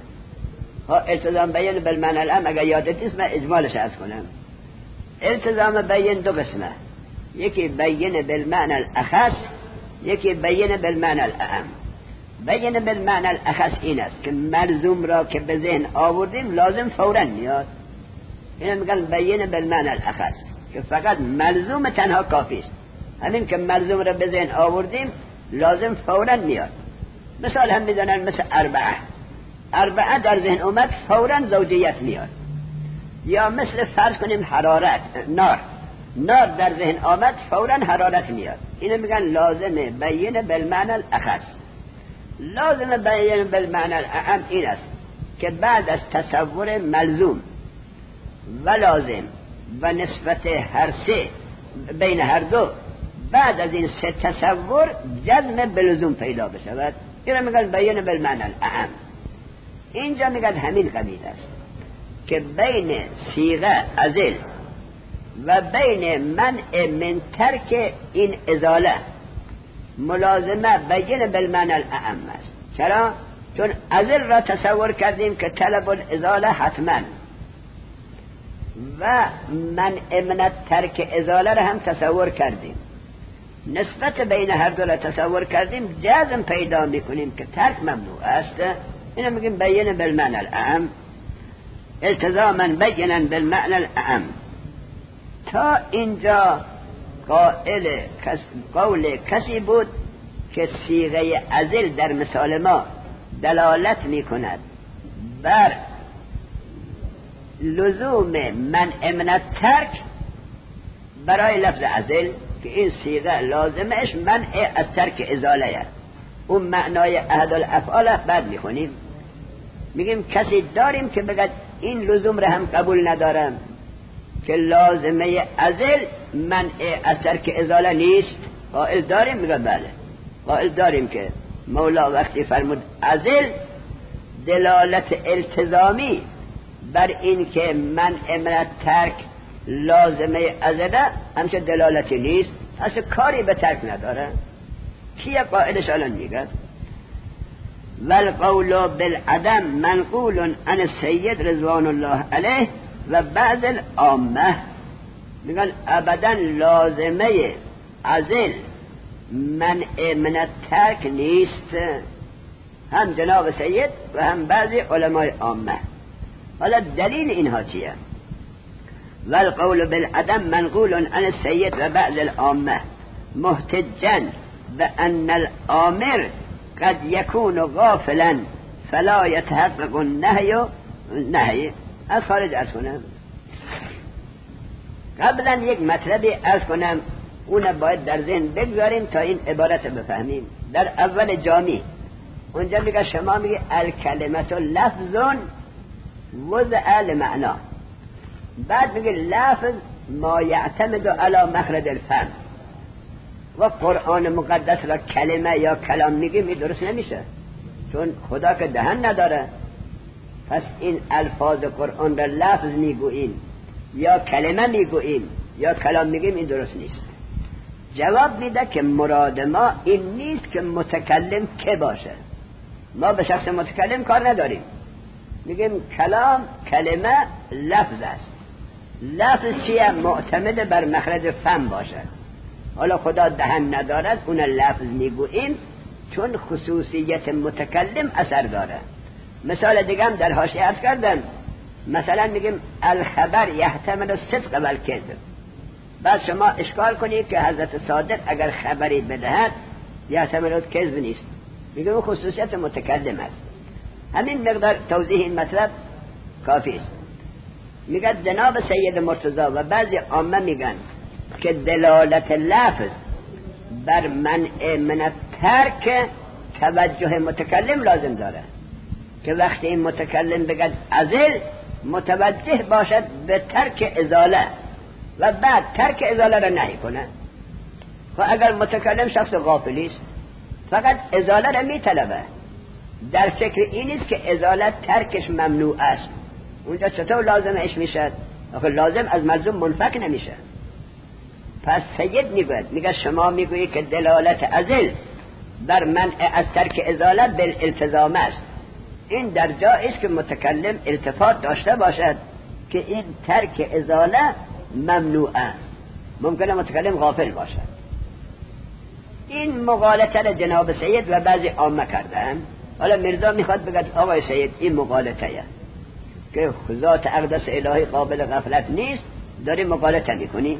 التزام بیان بالمعنى العام اگر یادت نیست من اجمالش عرض کنم. التزام بیان دو قسمه، یکی بیان بالمعنى الاخص یکی بیان بالمعنى الاعم. بیان بالمعنى الاخص این است که ملزوم را که به ذهن آوردیم لازم فوراً میاد. این میگن بیان بالمعنى الاخص که فقط ملزوم تنها کافی است. همین که ملزوم را به ذهن آوردیم لازم فوراً میاد. مثال هم میزنن مثل اربعه. اربعه در ذهن اومد فوراً زوجیت میاد. یا مثل فرض کنیم حرارت، نار. نار در ذهن آمد فوراً حرارت میاد. اینو میگن لازمه بیان بالمعنى الاخص. لازم بیان بالمعنى الاعم این است که بعد از تصور ملزوم و لازم و نسبت هر سه بین هر دو، بعد از این سه تصور جزم بلزوم پیدا بشود. اینو میگن بیان بالمعنى الاعم. اینجا میگن همین قبیل است که بین صیغه ازل و بین منع من ترک این ازاله ملازمه بیان بالمعنى الاعم است. چرا؟ چون ازل را تصور کردیم که طلب الازاله حتما و منع من ترک ازاله را هم تصور کردیم. نسبت بین هر دو را تصور کردیم، جزم پیدا میکنیم که ترک ممنوع است. اینو میگیم بیان بالمعنى الاعم، التزاما بینا بالمعنى الاعم. تا اینجا قائل کس قول کسی بود که صیغه ازل در مثال ما دلالت می کند بر لزوم منع من الترک برای لفظ ازل، که این صیغه لازمش منع الترک ازاله. اون معنای احد الافعال بعد می خونیم. میگیم کسی داریم که بگد این لزوم را هم قبول ندارم که لازمه ازل منع از ترک ازاله نیست. قائل داریم؟ میگه بله قائل داریم که مولا وقتی فرمود ازل، دلالت التزامی بر این که من امرت ترک لازمه ازله همچه دلالتی نیست، اصلا کاری به ترک نداره. کیه قائلش الان میگه؟ والقول بالعدم منقول عن السید رضوان الله علیه و بعض العامه. میگن ابدا لازمه ازل منع من الترک نیست، هم جناب سید و هم بعضی علمای عامه. حالا دلیل اینها چیه؟ والقول بالعدم منقول عن السید و بعض العامه محتجا بأن الآمر قد يكون غافلا فلا يتحقق النهي. نهی از خارج ارز کنم، قبلا یک مطلبی ارز کنم، اون باید در ذهن بگذاریم تا این عبارت بفهمیم. در اول جامی اونجا میگه شما میگه الکلمت لفظ وضع لمعنا، بعد میگه لفظ ما یعتمد علی مخرج الفم. و قرآن مقدس را کلمه یا کلام میگیم این درست نمیشه، چون خدا که دهن نداره. پس این الفاظ قرآن را لفظ میگوییم یا کلمه میگوییم یا کلام میگیم، این درست نیست. جواب میده که مراد ما این نیست که متکلم که باشه، ما به شخص متکلم کار نداریم، میگیم کلام کلمه لفظ است. لفظ چیه؟ معتمد بر مخرج فم باشه. حالا خدا دهن ندارد، اون لفظ میگوییم چون خصوصیت متکلم اثر داره. مثال دیگه هم در حاشیه عرض کردم، مثلا میگیم الخبر یحتمل الصدق و الکذب. بعد شما اشکال کنید که حضرت صادق اگر خبری بدهد یحتمل الکذب نیست، میگیم اون خصوصیت متکلم است. همین مقدار توضیح این مطلب کافی است. میگه جناب سید مرتضی و بعضی عامه میگن که دلالت لفظ بر منع من ترک توجه متکلم لازم داره، که وقتی این متکلم بگد ازل متوجه باشد به ترک ازاله و بعد ترک ازاله را نهی کنه. و اگر متکلم شخص غافلی است فقط ازاله را میطلبه، در فکر این است که ازاله ترکش ممنوع است، اونجا چطور لازمش میشه؟ آخه لازم از ملزوم منفک نمیشه. پس سید میگوید، میگه شما میگویی که دلالت ازل بر منع از ترک ازاله بالالتزام است. این در جایی است که متکلم التفات داشته باشد که این ترک ازاله ممنوعه، ممکنه متکلم غافل باشد. این مغالطه را جناب سید و بعضی عامه کردن. حالا مرزا میخواد بگه آقای سید این مغالطه که ذات اقدس الهی قابل غفلت نیست، داری مغالطه میکنی.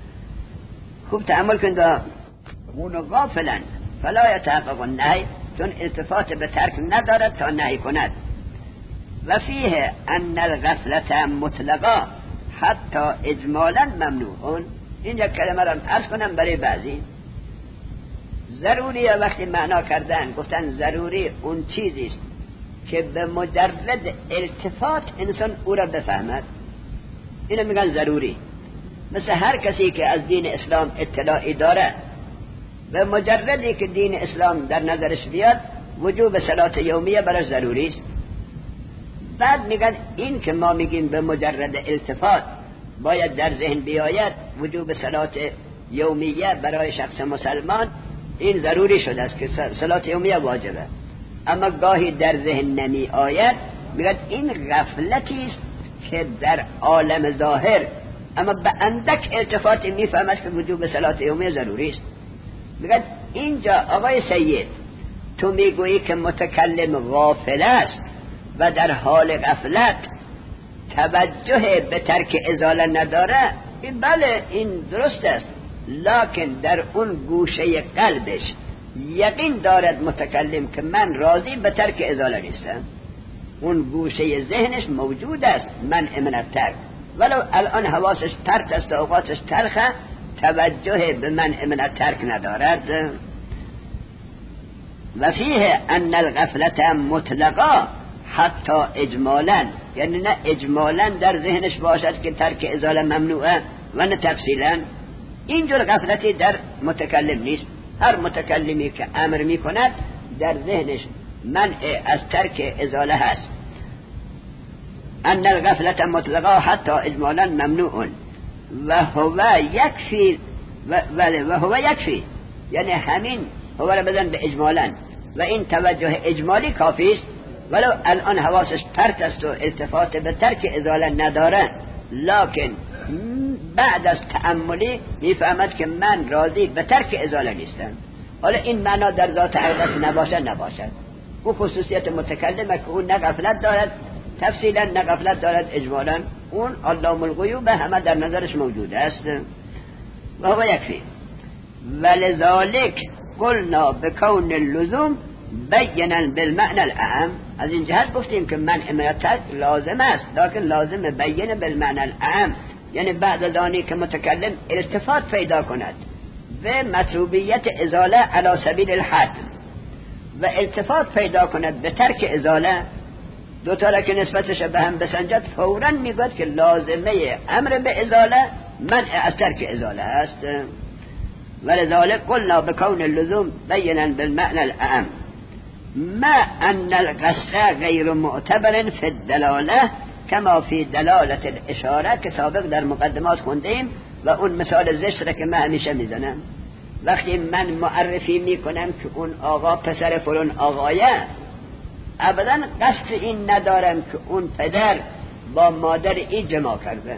خوب تأمل کن، اون غافلن فلا یتحقق النهی، چون التفات به ترک ندارد تا نهی کند. و فیه ان الغفلت مطلقا حتی اجمالا ممنوعون. این یک کلمه را عرض کنم برای بعضی. ضروری وقتی معنا کردن گفتن ضروری اون چیزی است که به مجرد التفات انسان او را بفهمد، اینو میگن ضروری. مثل هر کسی که از دین اسلام اطلاعی داره، به مجردی که دین اسلام در نظرش بیاد وجوب صلات یومیه براش ضروری است. بعد میگن این که ما میگیم به مجرد التفات باید در ذهن بیاید وجوب صلات یومیه برای شخص مسلمان، این ضروری شده است که صلات یومیه واجبه. اما گاهی در ذهن نمی آید، میگن این غفلتی است که در عالم ظاهر اما به اندک التفاتی میفهمد که وجوب صلات یومیه ضروری است. میگن اینجا آقای سید تو میگویی که متکلم غافل است و در حال غفلت توجه به ترک ازاله نداره. این بله این درست است، لکن در اون گوشه قلبش یقین دارد متکلم که من راضی به ترک ازاله نیستم. اون گوشه ذهنش موجود است منع من الترک، ولو الان حواسش پرت است و اوقاتش تلخه، توجه به منع من الترک ندارد. و فیه ان الغفلت مطلقا حتی اجمالا، یعنی نه اجمالا در ذهنش باشد که ترک ازاله ممنوعه و نه تفصیلا. اینجور غفلتی در متکلم نیست. هر متکلمی که امر می کند در ذهنش منع از ترک ازاله هست. ان الغفلة مطلقا حتی اجمالا ممنوع و هو یکفی و, و هو یکفی، یعنی همین هو را بدن به اجمالا و این توجه اجمالی کافی است، ولو الان حواسش پرت است و التفات به ترک ازاله نداره، لکن بعد از تأملی میفهمد که من راضی به ترک ازاله نیستم. حالا این معنا در ذات حقیقت نباشه نباشد، او خصوصیت متکلمه که اون نه غفلت دارد تفصیلا نه غفلت دارد اجمالا، اون علام الغیوب همه در نظرش موجود است و هو یکفی. ولذالک قلنا بکون اللزوم بینا بالمعنى الاعم، از این جهت گفتیم که منع من الترک لازم است، لکن لازم بیان بالمعنى الاعم، یعنی بعد از آنی که متکلم التفات پیدا کند و مطلوبیت ازاله علی سبیل الحد و التفات پیدا کند به ترک ازاله، دو تا که نسبتش به هم بسنجد، فوراً میگوید که لازمه امر به ازاله منع از ترک ازاله است. ولذلك قلنا بكون اللزوم بینا بالمعنى الاعم ما ان القصد غیر معتبر فی الدلاله کما فی دلالت الاشاره، که سابق در مقدمات خوندیم و اون مثال زشت که من همیشه میزنم. وقتی من معرفی میکنم که اون آقا پسر فلان آقایه، ابدا قصد این ندارم که اون پدر با مادر این جماع کرده،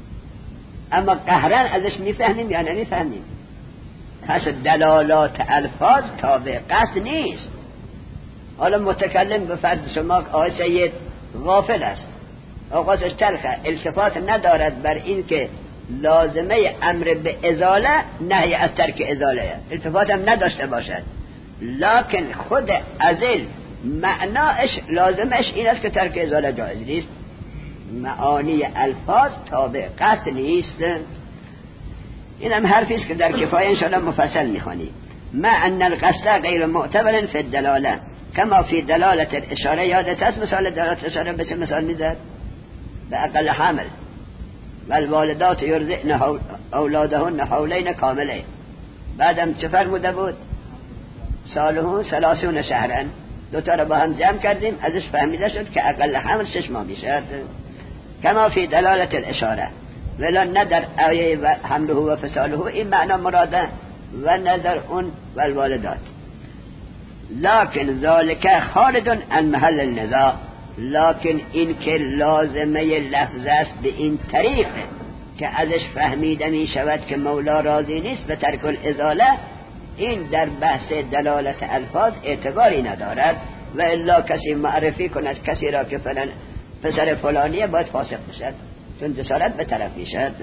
اما قهرن ازش میفهمیم یا نمیفهمیم. پس دلالات الفاظ تابع قصد نیست. حالا متکلم به فرض شما آقای سید غافل است، آغازش تلخه، التفات ندارد بر این که لازمه امر به ازاله نهی از ترک ازاله، التفات هم نداشته باشد، لکن خود ازل معناش لازمش این است که ترک ازاله جایز نیست. معانی الفاظ تابع قصد نیست. این هم حرفی است که در کفایه انشاءالله مفصل میخوانی. ما ان القصد غیر معتبر فی الدلاله کما فی دلالت الاشاره. یادت است مثال دلالت الاشاره به چه مثال میزد؟ به اقل حامل والوالدات یرضعن اولادهن حولین کاملین، بعدم چه فرموده بود؟ سالهون ثلاثون شهرن. دوتا رو با هم جمع کردیم، ازش فهمیده شد که اقل حمل شش ماه میشد. کما فی دلالت الاشاره، ولا نه در آیه و حمله و فصاله این معنا مراده و نه در اون والوالدات. لکن ذالک خارج عن محل النزاع، لکن این که لازمه لفظ است به این طریق که ازش فهمیده می شود که مولا راضی نیست به ترک الازاله، این در بحث دلالت الفاظ اعتباری ندارد. و الا کسی معرفی کند کسی را که فلان پسر فلانیه باید فاسق بشد، چون جسارت به طرف میشد.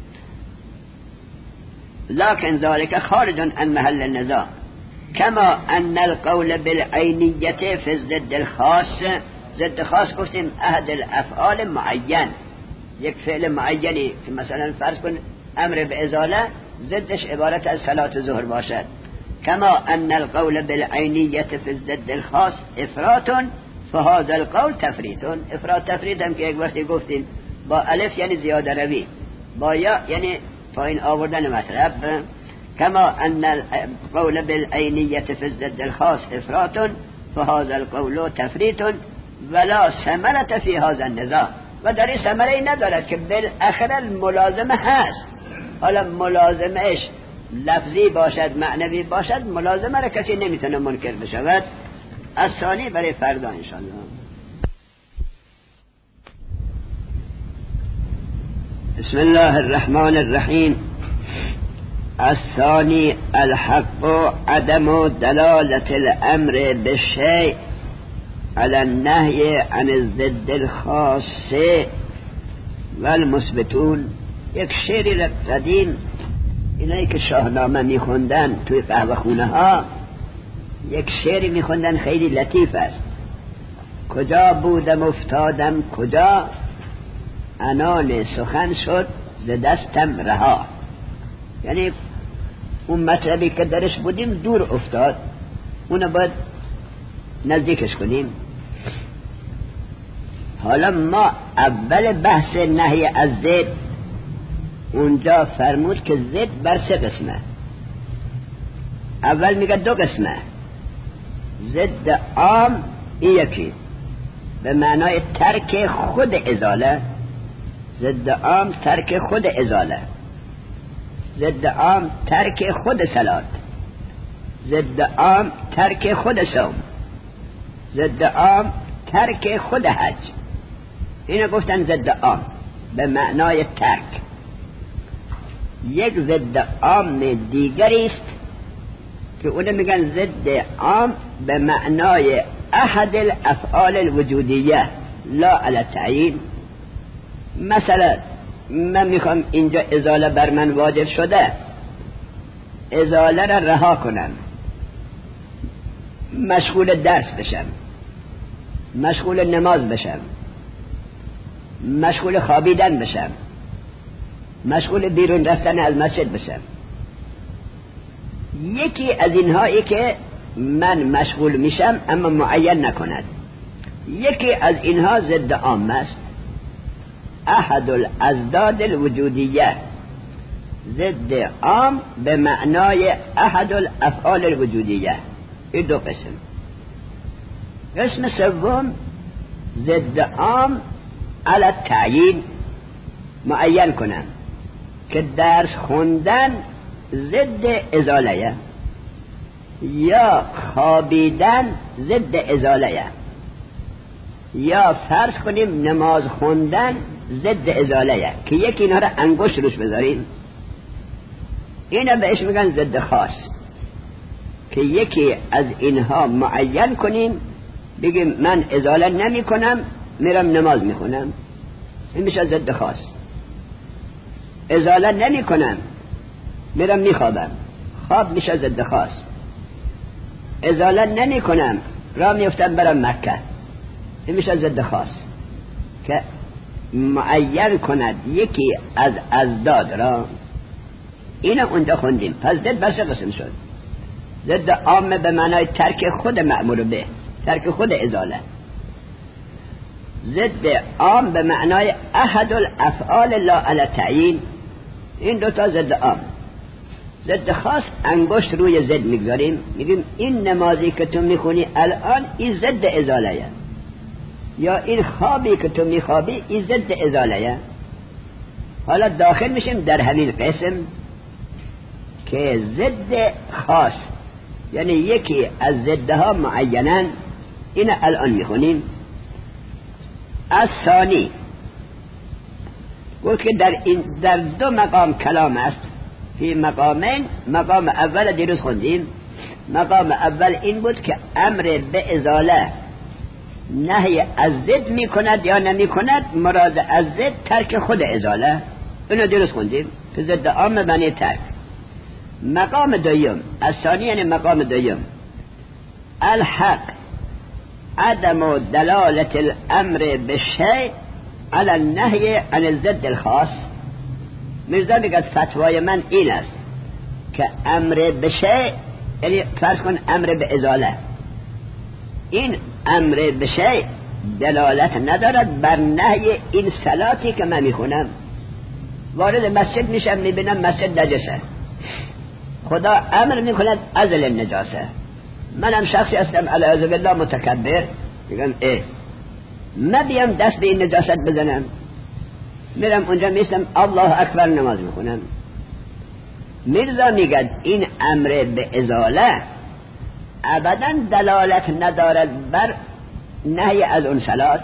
لكن ذلك خارج عن محل النزاع كما ان القول بالعینیت فی الضد الخاص. ضد خاص گفتیم احد الافعال معین، یک فعل معینی که مثلا فرض کن امر به ازاله ضدش عبارت از صلات ظهر باشد. كما ان القول بالعینیت فی الضد الخاص افراط فهذا القول تفریط. افراط تفریط هم که یک وقتی گفتیم با الف یعنی زیاده روی، با یا یعنی پایین آوردن مطلب. كما ان القول بالعینیت فی الضد الخاص افراط فهذا القول تفریط ولا ثمرة فی هذا النزاع. و در این ثمره ای ندارد که بالاخره الملازمه هست. حالا ملازمهش لفظی باشد معنوی باشد، ملازمه را کسی نمیتونه منکر بشود. از ثانی برای فردا انشاءالله. بسم الله الرحمن الرحیم. الثانی الحق عدم دلالة الامر بالشيء على النهي عن الضد الخاص والمثبتون. یک شعری قدیم اینایی که شاهنامه میخوندن توی قهوه خونه ها، یک شعری میخوندن خیلی لطیف است. کجا بودم افتادم کجا، عنان سخن شد ز دستم رها. یعنی اون مطلبی که درش بودیم دور افتاد، اونو باید نزدیکش کنیم. حالا ما اول بحث نهی از ضد اونجا فرمود که ضد بر سه قسمه. اول میگه دو قسمه، ضد عام یکی به معنای ترک خود ازاله. ضد عام ترک خود ازاله، ضد عام ترک خود صلات، ضد عام ترک خود صوم، ضد عام ترک خود حج. اینو گفتن ضد عام به معنای ترک. یک ضد عام دیگری است که اون میگن ضد عام به معنای احد الافعال الوجودیه لا علی التعیین. مثلا من میخوام اینجا ازاله بر من واجب شده، ازاله را رها کنم، مشغول درس بشم، مشغول نماز بشم، مشغول خوابیدن بشم، مشغول بیرون رفتن از مسجد بشم. یکی از اینهایی که من مشغول میشم اما معین نکند. یکی از اینها ضد عام است، احد الازداد الوجودیه. ضد عام به معنای احد الافعال الوجودیه. این دو قسم. قسم سوم ضد عام علی التعیین، معین کنم که درس خوندن ضد ازاله یا خوابیدن ضد ازاله یا فرض کنیم نماز خوندن ضد ازاله که یکی اینا را انگشت روش بذاریم، اینا بهش میگن ضد خاص. که یکی از اینها معین کنیم بگیم من ازاله نمی کنم میرم نماز میخونم، این میشه ضد خاص. ازاله نمی کنم میرم میخوابم، خواب میشه ضد خاص. ازاله نمی کنم راه میفتم برم مکه، این میشه ضد خاص. که معین کند یکی از ازداد را. اینو اونجا خوندیم. پس ضد بس قسم شد. ضد عام به معنای ترک خود مأمور به، ترک خود ازاله. ضد عام به معنای احد الافعال لا علی تعیین. این دوتا ضد عام. ضد خاص انگشت روی ضد میگذاریم، میگیم این نمازی که تو میخونی الان این ضد ازاله، یا این خوابی که تو میخوابی این ضد ازاله. حالا داخل میشیم در همین قسم که ضد خاص، یعنی یکی از ضدها معینن. این الان میخونیم. از ثانی گفت که در, این در دو مقام کلام است. فی مقامین، مقام اول دیروز خوندیم. مقام اول این بود که امر به ازاله نهی از ضد می کند یا نمی کند. مراد از ضد ترک خود ازاله، اینو دیروز خوندیم که ضد عام معنی ترک. مقام دویم از ثانی یعنی مقام دویم الحق عدم دلالت الامر بشیء علی النهی عن الضد الخاص. میرزا میگه فتوای من این است که امر بشیء، یعنی فرض کن امر به ازاله، این امر بشیء دلالت ندارد بر نهی این صلاتی که من میخونم. وارد مسجد میشم میبینم مسجد نجسه، خدا امر میکند ازل النجاسه. منم شخصی هستم علیه بالله متکبر، میگم اه من بیام دست به این نجاست بزنم، میرم اونجا میستم الله اکبر نماز میخونم. میرزا میگه این امر به ازاله ابدا دلالت ندارد بر نهی از اون صلات.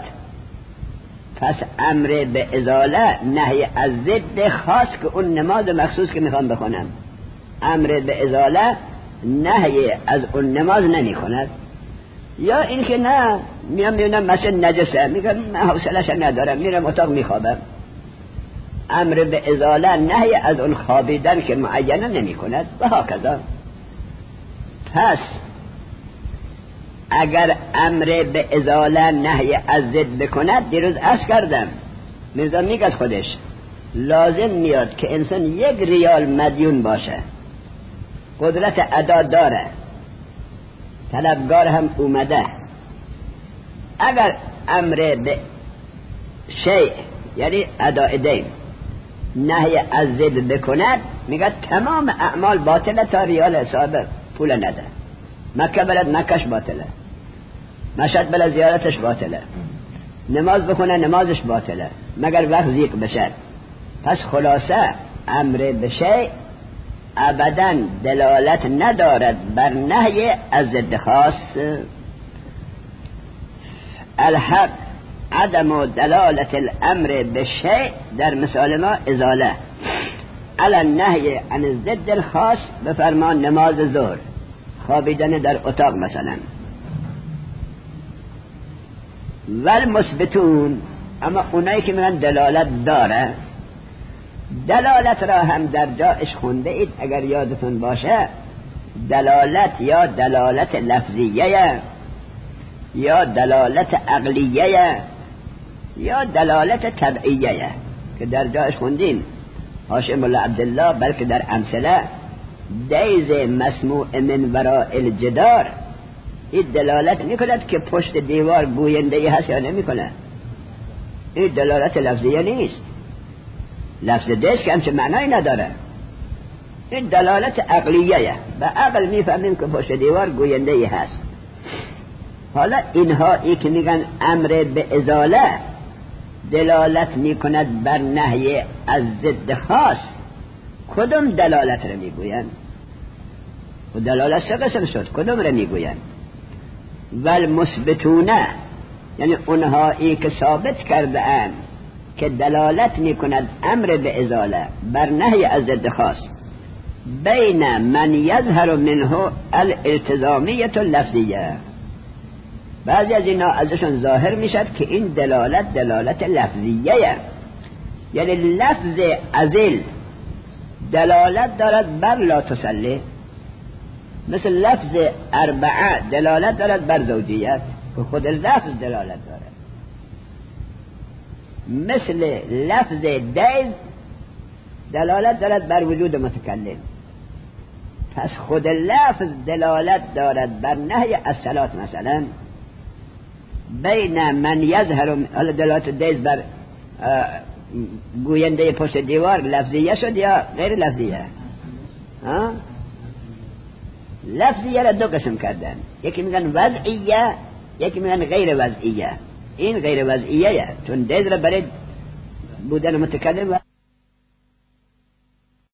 پس امر به ازاله نهی از ضد خاص که اون نماز مخصوص که میخوام بخونم. امر به ازاله نهی از اون نماز نمی کند. یا اینکه نه میام میبینم مسجد نجسه، میگم من حوصله‌اش ندارم میرم اتاق میخوابم. امر به ازاله نهی از اون خوابیدن که معینه نمی کند و هکذا. پس اگر امر به ازاله نهی از ضد بکند، دیروز عرض کردم میرزا میگه از خودش لازم میاد که انسان یک ریال مدیون باشه، قدرت ادا داره، طلبگار هم اومده. اگر امر به شیء یعنی اداء دین نهی از ضد بکند، میگه تمام اعمال باطله تا ریال حساب پول نده. مکه بلد مکش باطله، مشهد بلد زیارتش باطله، نماز بخونه نمازش باطله مگر وقت زیق بشه. پس خلاصه امر بشه ابدا دلالت ندارد بر نهی از ضد خاص. الحق عدم دلالت الامر بشه در مثال ما ازاله علی النهی عن ضد الخاص. به فرمان نماز ظهر، خوابیدن در اتاق مثلا. والمثبتون، اما اونایی که میگن دلالت داره، دلالت را هم در جایش خونده اید اگر یادتون باشه. دلالت یا دلالت لفظیه یا دلالت عقلیه یا دلالت طبعیه که در جایش خوندیم. هاشم الله عبدالله بلکه در امثله دیز مسموع من وراء الجدار، این دلالت میکند که پشت دیوار گوینده هست یا نمیکنه. این دلالت لفظیه نیست، لفظ دیز که همچه معنی نداره. این دلالت عقلیه، به عقل میفهمیم که پشت دیوار گوینده هست. حالا اینها ای که میگن امر به ازاله دلالت میکند بر نهی از ضد خاص، کدوم دلالت رو میگوین؟ و دلالت سه قسم شد، کدوم رو میگوین؟ والمثبتونه، یعنی اونها ای که ثابت کرده اند که دلالت میکند امر به ازاله بر نهی از ضد خاص، بین من یظهر منه الالتزامیت اللفظیه. بعضی از اینا ازشون ظاهر میشد که این دلالت دلالت لفظیه، یعنی لفظ ازل دلالت دارد بر لا تصلی، مثل لفظ اربعه دلالت دارد بر زوجیت که خود لفظ دلالت دارد، مثل لفظ دیز دلالت دارد بر وجود متکلم. پس خود لفظ دلالت دارد بر نهی از صلات مثلا. بین من یظهر، حالا دلالت دیز بر گوینده پشت دیوار لفظیه شد یا غیر لفظیه؟ ها؟ لفظیه را دو قسم کردن، یکی میگن وضعیه، یکی میگن غیر وضعیه. این غیر وضعیه چون دیز را برای بودن متکلم